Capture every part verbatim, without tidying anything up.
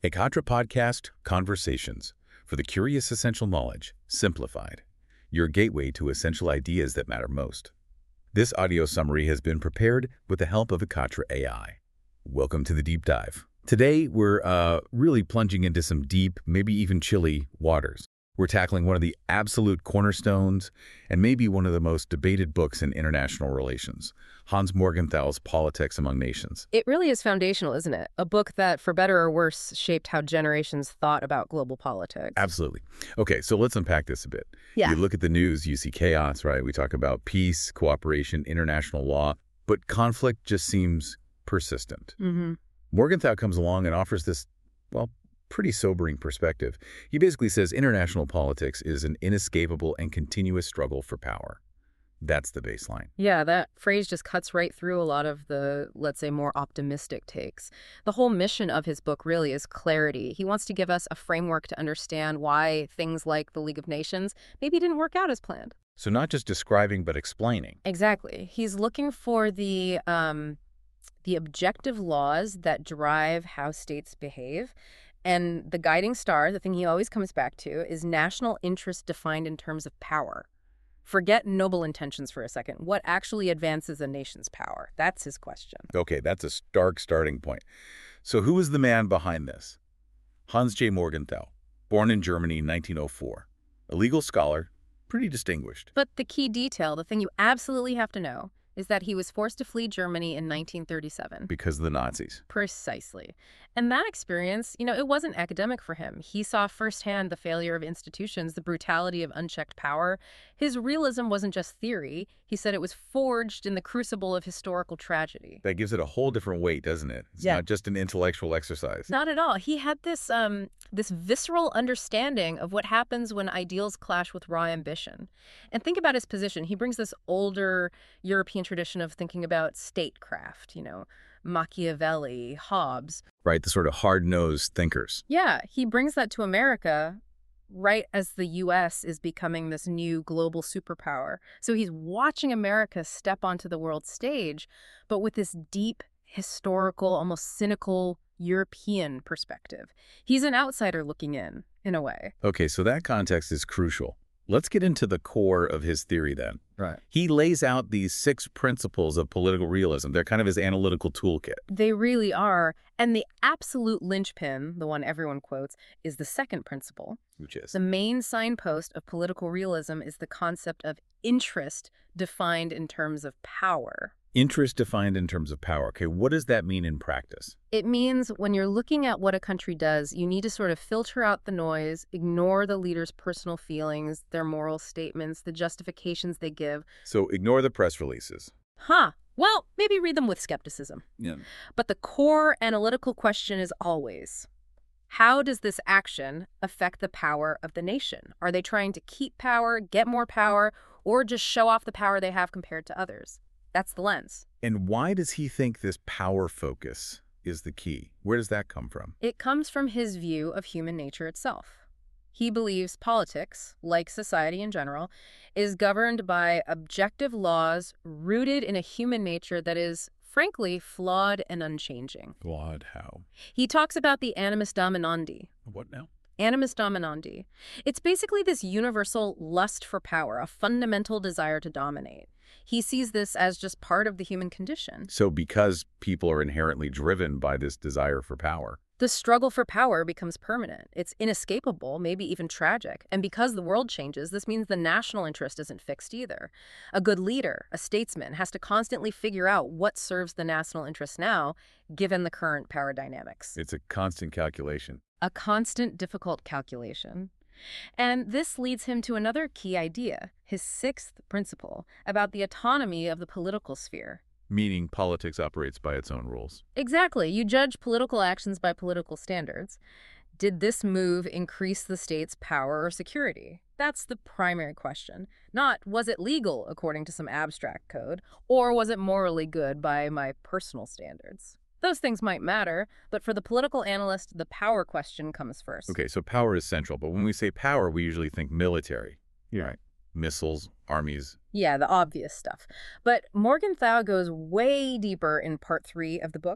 A Katra Podcast Conversations for the Curious Essential Knowledge, Simplified, your gateway to essential ideas that matter most. This audio summary has been prepared with the help of Ekatra A I. Welcome to the deep dive. Today, we're uh, really plunging into some deep, maybe even chilly waters. We're tackling one of the absolute cornerstones and maybe one of the most debated books in international relations, Hans Morgenthal's Politics Among Nations. It really is foundational, isn't it? A book that, for better or worse, shaped how generations thought about global politics. Absolutely. Okay, so let's unpack this a bit. Yeah. You look at the news, you see chaos, right? We talk about peace, cooperation, international law, but conflict just seems persistent. Mm-hmm. Morgenthau comes along and offers this, well, pretty sobering perspective. He basically says international politics is an inescapable and continuous struggle for power. That's the baseline. Yeah, that phrase just cuts right through a lot of the, let's say, more optimistic takes. The whole mission of his book really is clarity. He wants to give us a framework to understand why things like the League of Nations maybe didn't work out as planned. So not just describing, but explaining. Exactly. He's looking for the um, the objective laws that drive how states behave. And the guiding star, the thing he always comes back to, is national interest defined in terms of power. Forget noble intentions for a second. What actually advances a nation's power? That's his question. Okay, that's a stark starting point. So who is the man behind this? Hans J. Morgenthau, born in Germany in nineteen oh four. A legal scholar, pretty distinguished. But the key detail, the thing you absolutely have to know, is that he was forced to flee Germany in nineteen thirty-seven. Because of the Nazis. Precisely. And that experience, you know, it wasn't academic for him. He saw firsthand the failure of institutions, the brutality of unchecked power. His realism wasn't just theory. He said it was forged in the crucible of historical tragedy. That gives it a whole different weight, doesn't it? It's Yeah. not just an intellectual exercise. Not at all. He had this um, this visceral understanding of what happens when ideals clash with raw ambition. And think about his position. He brings this older European tradition of thinking about statecraft, you know, Machiavelli, Hobbes. Right, the sort of hard-nosed thinkers. Yeah, he brings that to America right as the U S is becoming this new global superpower. So he's watching America step onto the world stage, but with this deep, historical, almost cynical European perspective. He's an outsider looking in, in a way. Okay, so that context is crucial. Let's get into the core of his theory then. Right. He lays out these six principles of political realism. They're kind of his analytical toolkit. They really are. And the absolute linchpin, the one everyone quotes, is the second principle. Which is? The main signpost of political realism is the concept of interest defined in terms of power. Interest defined in terms of power. Okay, what does that mean in practice? It means when you're looking at what a country does, you need to sort of filter out the noise, ignore the leader's personal feelings, their moral statements, the justifications they give. So ignore the press releases. Huh. Well, maybe read them with skepticism. Yeah. But the core analytical question is always, how does this action affect the power of the nation? Are they trying to keep power, get more power, or just show off the power they have compared to others? That's the lens. And why does he think this power focus is the key? Where does that come from? It comes from his view of human nature itself. He believes politics, like society in general, is governed by objective laws rooted in a human nature that is, frankly, flawed and unchanging. Flawed how? He talks about the animus dominandi. What now? Animus dominandi. It's basically this universal lust for power, a fundamental desire to dominate. He sees this as just part of the human condition. So because people are inherently driven by this desire for power. The struggle for power becomes permanent. It's inescapable, maybe even tragic. And because the world changes, this means the national interest isn't fixed either. A good leader, a statesman, has to constantly figure out what serves the national interest now, given the current power dynamics. It's a constant calculation. A constant, difficult calculation. And this leads him to another key idea, his sixth principle, about the autonomy of the political sphere. Meaning politics operates by its own rules. Exactly. You judge political actions by political standards. Did this move increase the state's power or security? That's the primary question. Not, was it legal according to some abstract code, or was it morally good by my personal standards? Those things might matter, but for the political analyst, the power question comes first. Okay, so power is central, but when we say power, we usually think military. Yeah. Right. Missiles, armies. Yeah, the obvious stuff. But Morgenthau goes way deeper in part three of the book.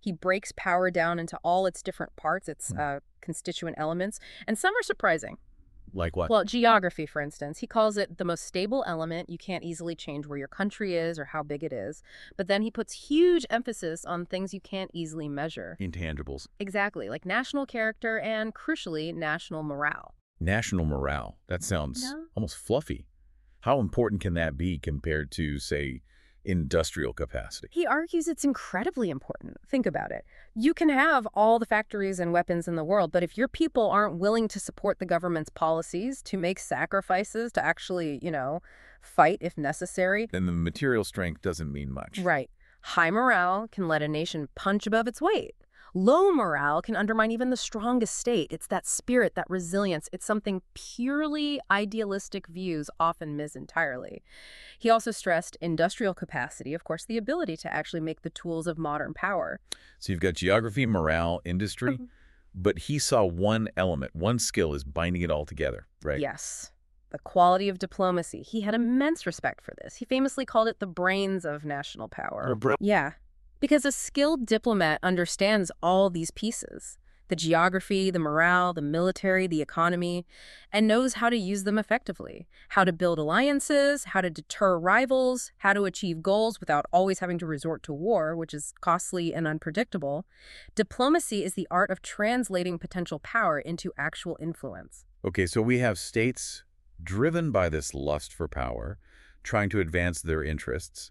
He breaks power down into all its different parts, its Hmm. uh, constituent elements, and some are surprising. Like what? Well, geography, for instance, he calls it the most stable element. You can't easily change where your country is or how big it is. But then he puts huge emphasis on things you can't easily measure. Intangibles. Exactly, like national character and, crucially, national morale. National morale. That sounds No? almost fluffy. How important can that be compared to, say, industrial capacity? He argues it's incredibly important. Think about it. You can have all the factories and weapons in the world, but if your people aren't willing to support the government's policies, to make sacrifices, to actually, you know, fight if necessary, Then the material strength doesn't mean much. right. High morale can let a nation punch above its weight. Low morale can undermine even the strongest state. It's that spirit, that resilience. It's something purely idealistic views often miss entirely. He also stressed industrial capacity, of course, the ability to actually make the tools of modern power. So you've got geography, morale, industry, Mhm. but he saw one element, one skill is binding it all together, right? Yes. The quality of diplomacy. He had immense respect for this. He famously called it the brains of national power. Or bra- Yeah, because a skilled diplomat understands all these pieces, the geography, the morale, the military, the economy, and knows how to use them effectively, how to build alliances, how to deter rivals, how to achieve goals without always having to resort to war, which is costly and unpredictable. Diplomacy is the art of translating potential power into actual influence. Okay, so we have states driven by this lust for power, trying to advance their interests,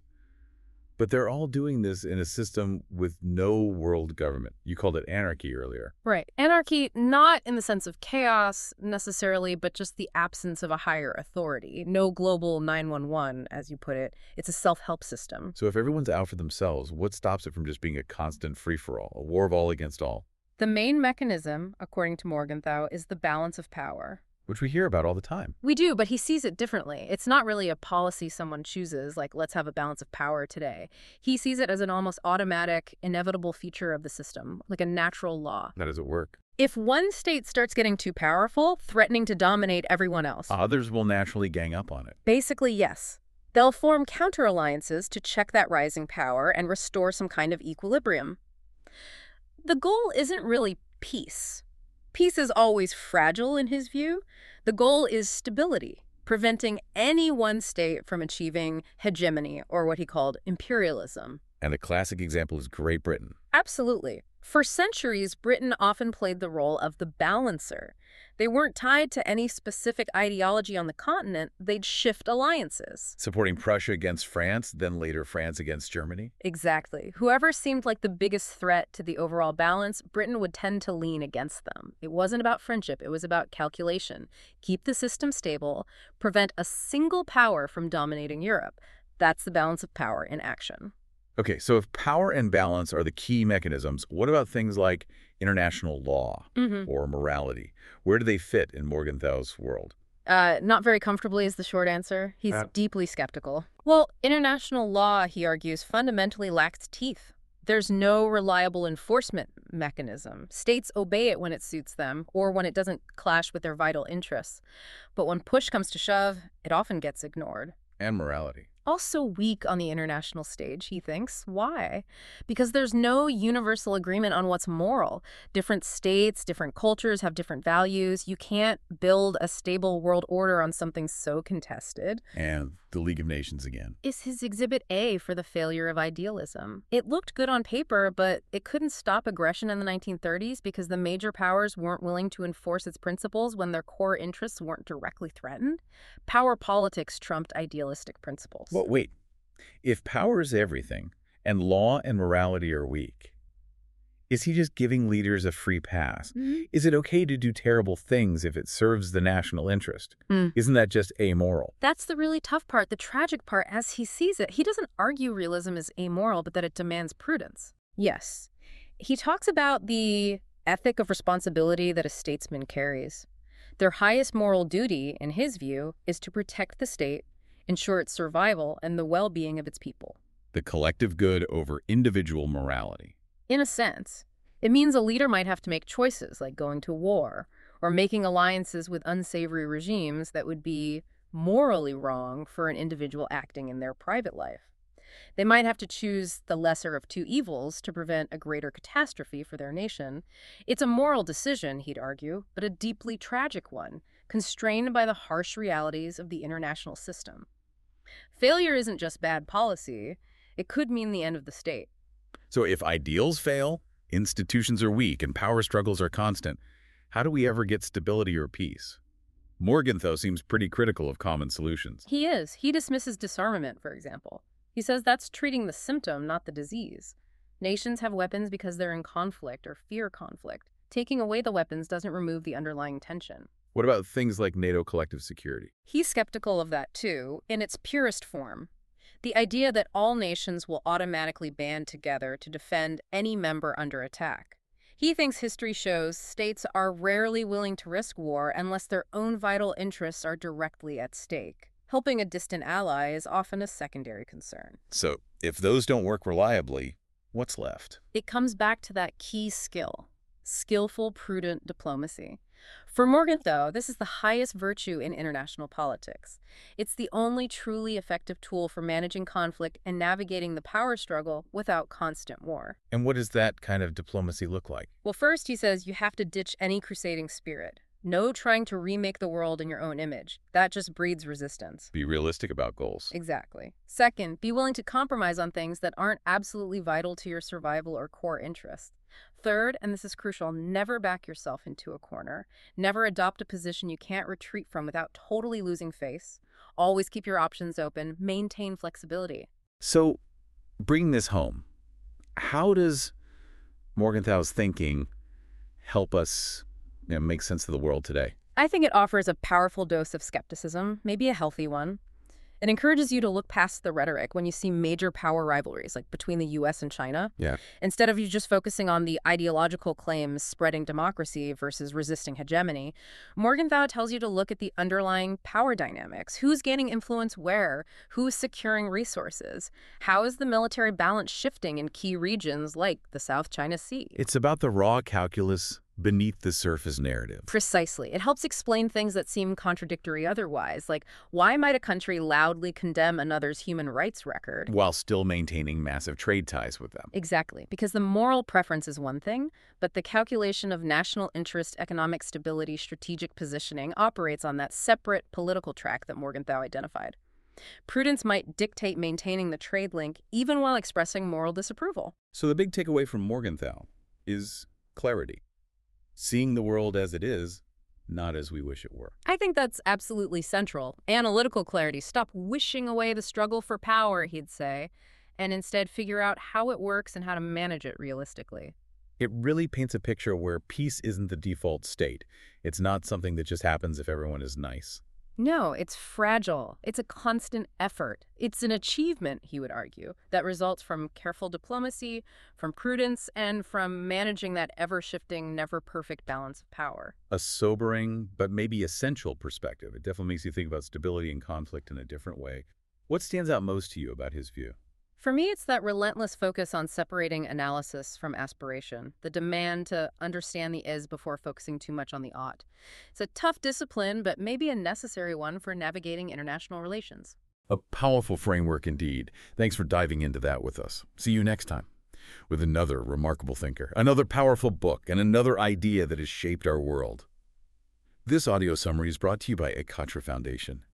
but they're all doing this in a system with no world government. You called it anarchy earlier. Right. Anarchy, not in the sense of chaos necessarily, but just the absence of a higher authority. No global nine one one, as you put it. It's a self-help system. So if everyone's out for themselves, what stops it from just being a constant free-for-all, a war of all against all, The main mechanism, according to Morgenthau, is the balance of power. which we hear about all the time? We do, but he sees it differently. It's not really a policy someone chooses, like let's have a balance of power today. He sees it as an almost automatic, inevitable feature of the system, like a natural law. How does it work? If one state starts getting too powerful, threatening to dominate everyone else, Others will naturally gang up on it. basically, yes. They'll form counter-alliances to check that rising power and restore some kind of equilibrium. The goal isn't really peace. Peace is always fragile in his view. The goal is stability, preventing any one state from achieving hegemony, or what he called imperialism. And the classic example is Great Britain. Absolutely. For centuries, Britain often played the role of the balancer. They weren't tied to any specific ideology on the continent. They'd shift alliances. Supporting Prussia against France, then later France against Germany. Exactly. Whoever seemed like the biggest threat to the overall balance, Britain would tend to lean against them. It wasn't about friendship. It was about calculation. Keep the system stable, prevent a single power from dominating Europe. That's the balance of power in action. Okay, so if power and balance are the key mechanisms, what about things like international law Mm-hmm. or morality? Where do they fit in Morgenthau's world? Uh, not very comfortably is the short answer. He's Uh. deeply skeptical. Well, international law, he argues, fundamentally lacks teeth. There's no reliable enforcement mechanism. States obey it when it suits them or when it doesn't clash with their vital interests. But when push comes to shove, it often gets ignored. And morality. Also weak on the international stage, he thinks. Why? Because there's no universal agreement on what's moral. Different states, different cultures have different values. You can't build a stable world order on something so contested. And the League of Nations again. Is his exhibit A for the failure of idealism. It looked good on paper, but it couldn't stop aggression in the nineteen thirties because the major powers weren't willing to enforce its principles when their core interests weren't directly threatened. Power politics trumped idealistic principles. Well, wait. If power is everything and law and morality are weak, is he just giving leaders a free pass? Mhm. Is it okay to do terrible things if it serves the national interest? Mm. Isn't that just amoral? That's the really tough part, the tragic part as he sees it. He doesn't argue realism is amoral, but that it demands prudence. Yes. He talks about the ethic of responsibility that a statesman carries. Their highest moral duty, in his view, is to protect the state, ensure its survival, and the well-being of its people. The collective good over individual morality. In a sense, it means a leader might have to make choices like going to war or making alliances with unsavory regimes that would be morally wrong for an individual acting in their private life. They might have to choose the lesser of two evils to prevent a greater catastrophe for their nation. It's a moral decision, he'd argue, but a deeply tragic one, constrained by the harsh realities of the international system. Failure isn't just bad policy. It could mean the end of the state. So if ideals fail, institutions are weak, and power struggles are constant, how do we ever get stability or peace? Morgenthau seems pretty critical of common solutions. He is. He dismisses disarmament, for example. He says that's treating the symptom, not the disease. Nations have weapons because they're in conflict or fear conflict. Taking away the weapons doesn't remove the underlying tension. What about things like NATO collective security? He's skeptical of that, too, in its purest form. The idea that all nations will automatically band together to defend any member under attack. He thinks history shows states are rarely willing to risk war unless their own vital interests are directly at stake. Helping a distant ally is often a secondary concern. So if those don't work reliably, what's left? It comes back to that key skill, skillful, prudent diplomacy. For Morgenthau, this is the highest virtue in international politics. It's the only truly effective tool for managing conflict and navigating the power struggle without constant war. And what does that kind of diplomacy look like? Well, first, he says you have to ditch any crusading spirit. No trying to remake the world in your own image. That just breeds resistance. Be realistic about goals. Exactly. Second, be willing to compromise on things that aren't absolutely vital to your survival or core interests. Third, and this is crucial, never back yourself into a corner. Never adopt a position you can't retreat from without totally losing face. Always keep your options open. Maintain flexibility. So, bringing this home, how does Morgenthau's thinking help us, you know, make sense of the world today? I think it offers a powerful dose of skepticism, maybe a healthy one. It encourages you to look past the rhetoric when you see major power rivalries, like between the U S and China. Yeah. Instead of you just focusing on the ideological claims spreading democracy versus resisting hegemony, Morgenthau tells you to look at the underlying power dynamics. Who's gaining influence where? Who's securing resources? How is the military balance shifting in key regions like the South China Sea? It's about the raw calculus beneath the surface narrative. Precisely. It helps explain things that seem contradictory otherwise, like why might a country loudly condemn another's human rights record while still maintaining massive trade ties with them? Exactly. Because the moral preference is one thing, but the calculation of national interest, economic stability, strategic positioning operates on that separate political track that Morgenthau identified. Prudence might dictate maintaining the trade link even while expressing moral disapproval. So the big takeaway from Morgenthau is clarity. Seeing the world as it is, not as we wish it were. I think that's absolutely central. Analytical clarity. Stop wishing away the struggle for power, he'd say, and instead figure out how it works and how to manage it realistically. It really paints a picture where peace isn't the default state. It's not something that just happens if everyone is nice. No, it's fragile. It's a constant effort. It's an achievement, he would argue, that results from careful diplomacy, from prudence, and from managing that ever-shifting, never-perfect balance of power. A sobering, but maybe essential perspective. It definitely makes you think about stability and conflict in a different way. What stands out most to you about his view? For me, it's that relentless focus on separating analysis from aspiration, the demand to understand the is before focusing too much on the ought. It's a tough discipline, but maybe a necessary one for navigating international relations. A powerful framework indeed. Thanks for diving into that with us. See you next time with another remarkable thinker, another powerful book, and another idea that has shaped our world. This audio summary is brought to you by Ekatra Foundation.